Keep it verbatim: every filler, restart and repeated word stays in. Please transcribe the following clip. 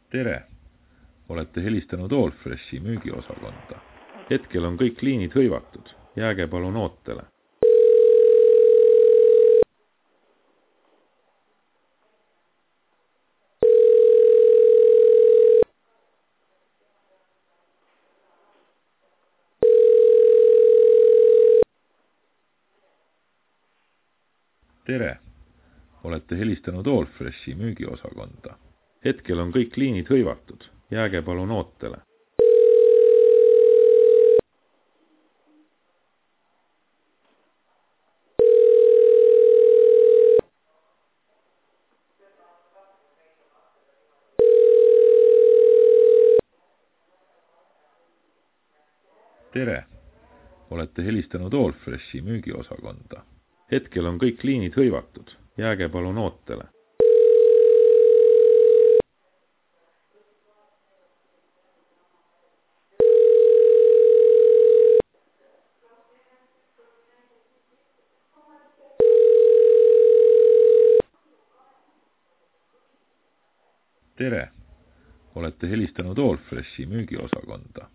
Tere! Olete helistanud Allfreshi müügiosakonda. Hetkel on kõik liinid hõivatud. Jääge palun ootele. Tere! Olete helistanud Allfreshi müügiosakonda. Hetkel on kõik liinid hõivatud. Jääge palun ootele. Tere! Olete helistanud Allfreshi müügiosakonda. Hetkel on kõik liinid hõivatud. Jääge palun ootele. Tere! Olete helistanud Allfreshi müügiosakonda.